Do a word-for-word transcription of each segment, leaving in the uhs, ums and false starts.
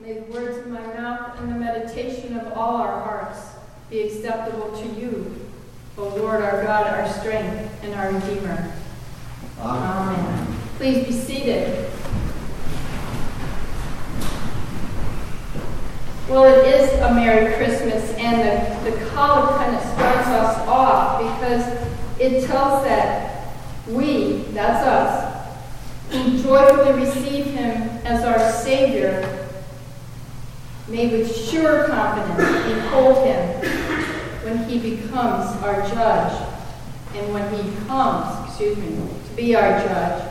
May the words of my mouth and the meditation of all our hearts be acceptable to you, O Lord, our God, our strength, and our Redeemer. Amen. Amen. Please be seated. Well, it is a Merry Christmas, and the, the collect kind of starts us off because it tells that we, that's us, who joyfully receive him as our Savior, may with sure confidence behold him when he becomes our judge, and when he comes, excuse me, to be our judge.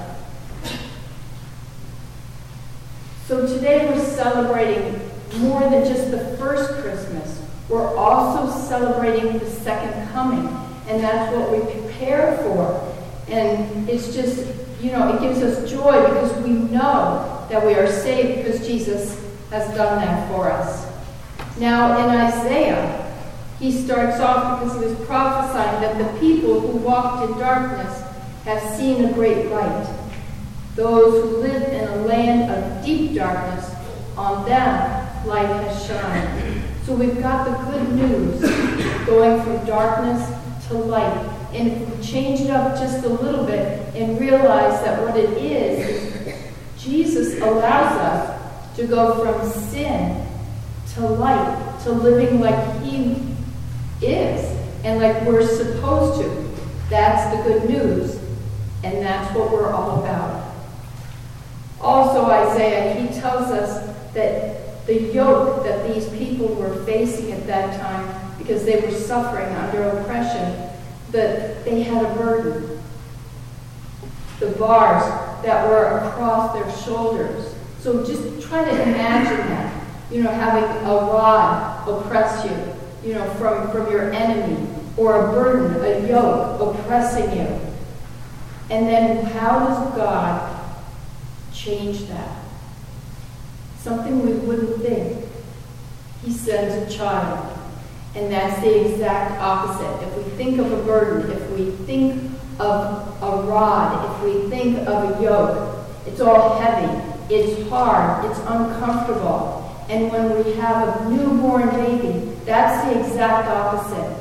So today we're celebrating more than just the first Christmas. We're also celebrating the second coming, and that's what we prepare for. And it's just, you know, it gives us joy because we know that we are saved because Jesus has done that for us. Now in Isaiah, he starts off because he was prophesying that the people who walked in darkness have seen a great light. Those who live in a land of deep darkness, on them light has shined. So we've got the good news going from darkness to light. And if we change it up just a little bit and realize that what it is, is Jesus allows us to go from sin to light, to living like he is and like we're supposed to. That's the good news, and that's what we're all about. Also, Isaiah, he tells us that the yoke that these people were facing at that time, because they were suffering under oppression, that they had a burden. The bars that were across their shoulders. So just try to imagine that, you know, having a rod oppress you, you know, from, from your enemy, or a burden, a yoke oppressing you. And then how does God change that? Something we wouldn't think. He sends a child. And that's the exact opposite. If we think of a burden, if we think of a rod, if we think of a yoke, it's all heavy. It's hard, it's uncomfortable. And when we have a newborn baby, that's the exact opposite.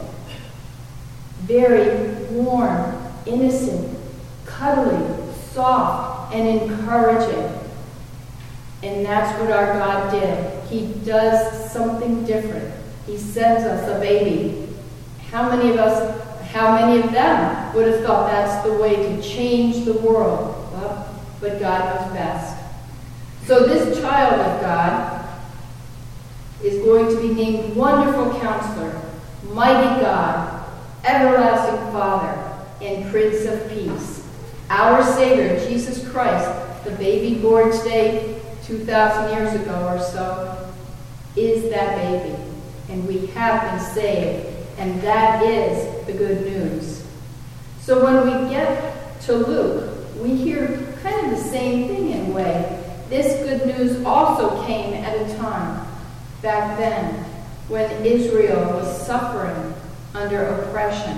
Very warm, innocent, cuddly, soft, and encouraging. And that's what our God did. He does something different. He sends us a baby. How many of us, how many of them would have thought that's the way to change the world? Well, but God knows best. So this child of God is going to be named Wonderful Counselor, Mighty God, Everlasting Father, and Prince of Peace. Our Savior, Jesus Christ, the baby born today, two thousand years ago or so, is that baby. And we have been saved, and that is the good news. So when we get to Luke, we hear kind of the same thing in a way. This good news also came at a time back then when Israel was suffering under oppression.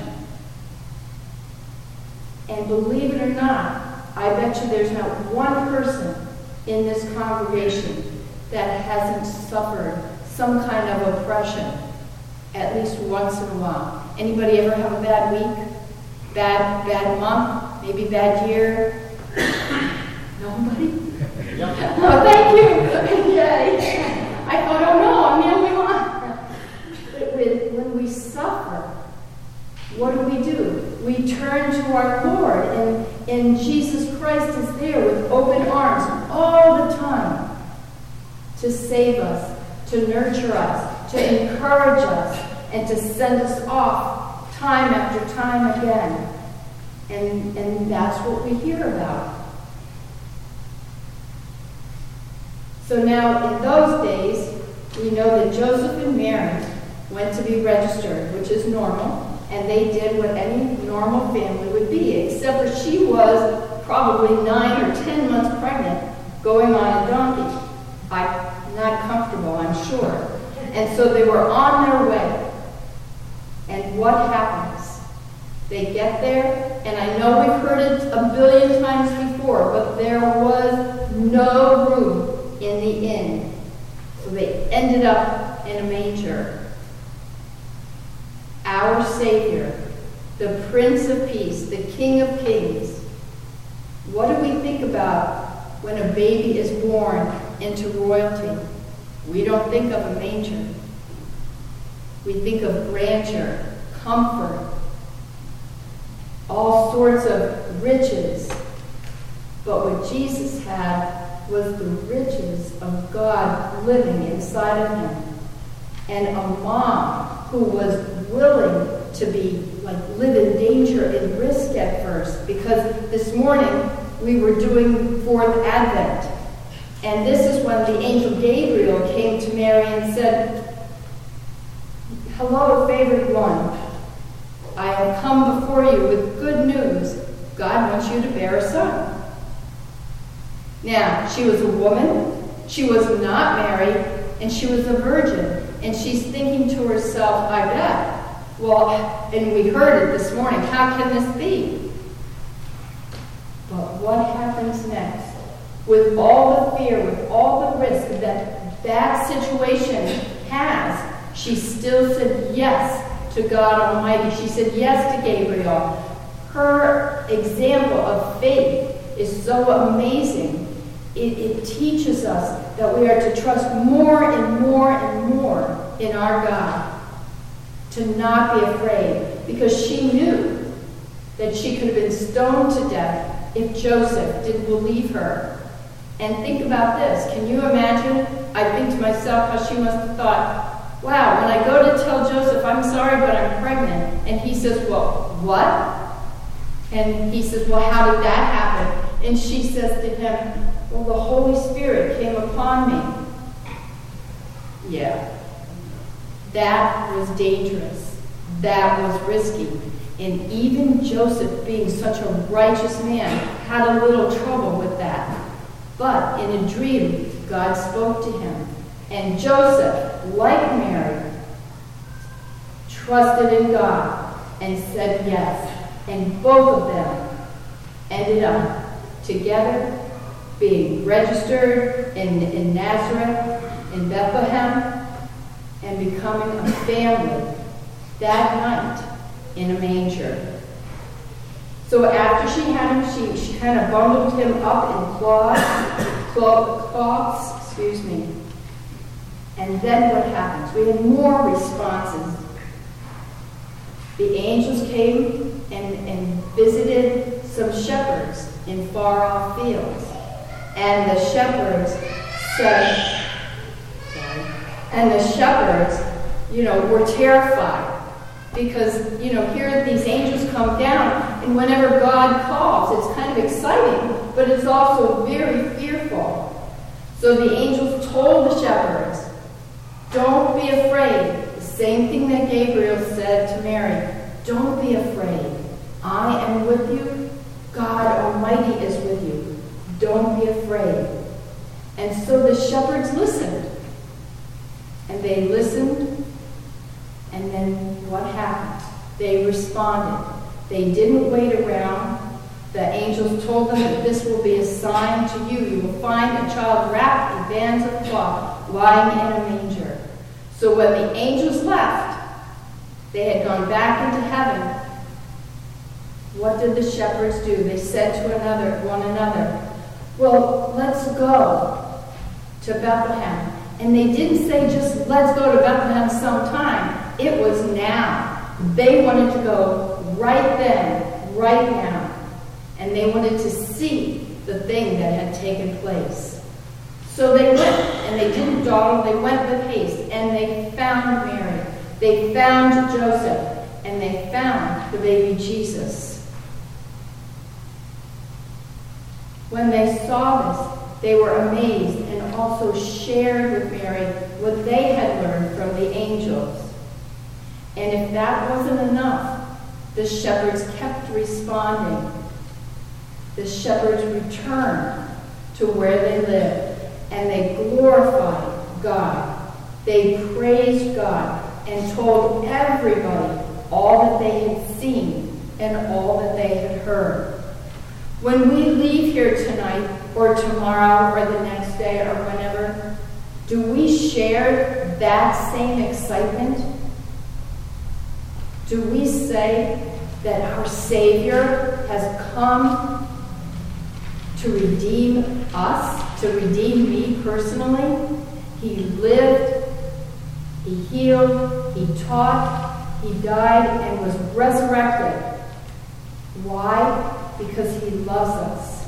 And believe it or not, I bet you there's not one person in this congregation that hasn't suffered some kind of oppression at least once in a while. Anybody ever have a bad week? Bad, bad month? Maybe bad year? Nobody? Oh, thank you. Yay. I thought, oh no, I'm the only one. But when we suffer, what do we do? We turn to our Lord, and, and Jesus Christ is there with open arms all the time to save us, to nurture us, to encourage us, and to send us off time after time again. And, and that's what we hear about. So now, in those days, we know that Joseph and Mary went to be registered, which is normal, and they did what any normal family would be, except for she was probably nine or ten months pregnant, going on a donkey. I, not comfortable, I'm sure. And so they were on their way. And what happens? They get there, and I know we've heard it a billion times before, but there was no room in the inn. So ended up in a manger. Our Savior, the Prince of Peace, the King of Kings. What do we think about when a baby is born into royalty? We don't think of a manger. We think of grandeur, comfort, all sorts of riches. But what Jesus had was the riches of God living inside of him. And a mom who was willing to be, like, live in danger and risk at first. Because this morning we were doing Fourth Advent. And this is when the angel Gabriel came to Mary and said, "Hello, favored one. I have come before you with good news. God wants you to bear a son." Now, she was a woman, she was not married, and she was a virgin. And she's thinking to herself, I bet, well, and we heard it this morning, how can this be? But what happens next? With all the fear, with all the risk that that situation has, she still said yes to God Almighty. She said yes to Gabriel. Her example of faith is so amazing. It, it teaches us that we are to trust more and more and more in our God. To not be afraid. Because she knew that she could have been stoned to death if Joseph didn't believe her. And think about this. Can you imagine? I think to myself how she must have thought, wow, when I go to tell Joseph, I'm sorry, but I'm pregnant. And he says, well, what? And he says, well, how did that happen? And she says to him, well, the Holy Spirit came upon me. Yeah. That was dangerous. That was risky. And even Joseph, being such a righteous man, had a little trouble with that. But in a dream, God spoke to him. And Joseph, like Mary, trusted in God and said yes. And both of them ended up together, being registered in, in Nazareth, in Bethlehem, and becoming a family that night in a manger. So after she had him, she, she kind of bundled him up in cloths, cloth, cloths, excuse me. And then what happens? We had more responses. The angels came and, and visited some shepherds in far-off fields. And the shepherds said, sorry, and the shepherds, you know, were terrified. Because, you know, here these angels come down, and whenever God calls, it's kind of exciting, but it's also very fearful. So the angels told the shepherds, don't be afraid. The same thing that Gabriel said to Mary. Don't be afraid. I am with you. God Almighty is with you. Don't be afraid. And so the shepherds listened. And they listened. And then what happened? They responded. They didn't wait around. The angels told them that this will be a sign to you. You will find a child wrapped in bands of cloth, lying in a manger. So when the angels left, they had gone back into heaven. What did the shepherds do? They said to another, one another, well, let's go to Bethlehem. And they didn't say just, let's go to Bethlehem sometime. It was now. They wanted to go right then, right now. And they wanted to see the thing that had taken place. So they went, and they didn't dawdle, they went with haste, and they found Mary. They found Joseph, and they found the baby Jesus. When they saw this, they were amazed and also shared with Mary what they had learned from the angels. And if that wasn't enough, the shepherds kept responding. The shepherds returned to where they lived, and they glorified God. They praised God and told everybody all that they had seen and all that they had heard. When we leave here tonight or tomorrow or the next day or whenever, Do we share that same excitement? Do we say that our Savior has come to redeem us, to redeem me personally? He lived, he healed, he taught, he died, and was resurrected. Why? Because he loves us.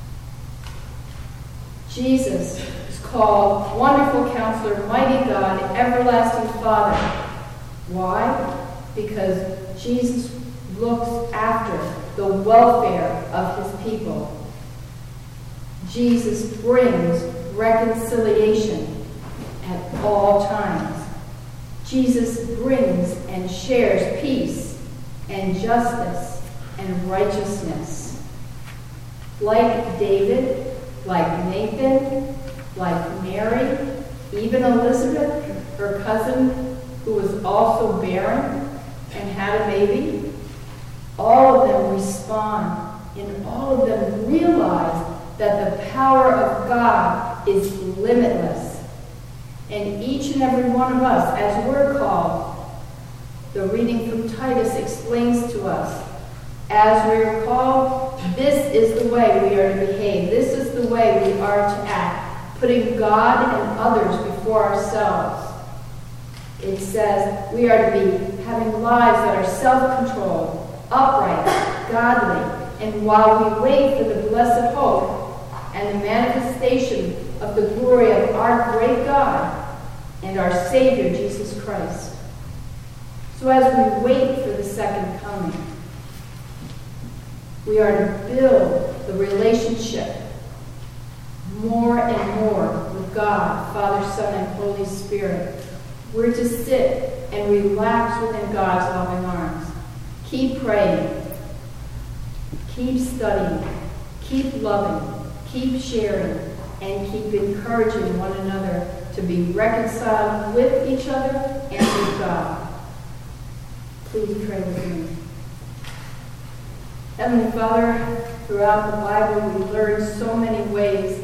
Jesus is called Wonderful Counselor, Mighty God, Everlasting Father. Why? Because Jesus looks after the welfare of his people. Jesus brings reconciliation at all times. Jesus brings and shares peace and justice and righteousness. Like David, like Nathan, like Mary, even Elizabeth, her cousin, who was also barren and had a baby, all of them respond, and all of them realize that the power of God is limitless. And each and every one of us, as we're called, the reading from Titus explains to us, as we are called, this is the way we are to behave. This is the way we are to act, putting God and others before ourselves. It says we are to be having lives that are self-controlled, upright, godly, and while we wait for the blessed hope and the manifestation of the glory of our great God and our Savior, Jesus Christ. So as we wait for the second coming, we are to build the relationship more and more with God, Father, Son, and Holy Spirit. We're to sit and relax within God's loving arms. Keep praying. Keep studying. Keep loving. Keep sharing. And keep encouraging one another to be reconciled with each other and with God. Please pray with me. Heavenly Father, throughout the Bible we learn so many ways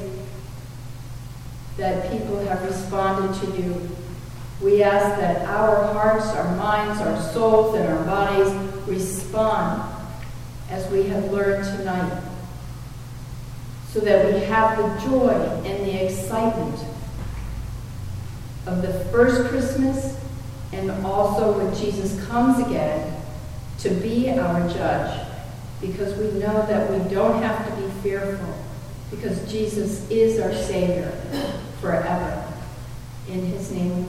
that people have responded to you. We ask that our hearts, our minds, our souls, and our bodies respond as we have learned tonight, so that we have the joy and the excitement of the first Christmas and also when Jesus comes again to be our judge, because we know that we don't have to be fearful, because Jesus is our Savior forever. In his name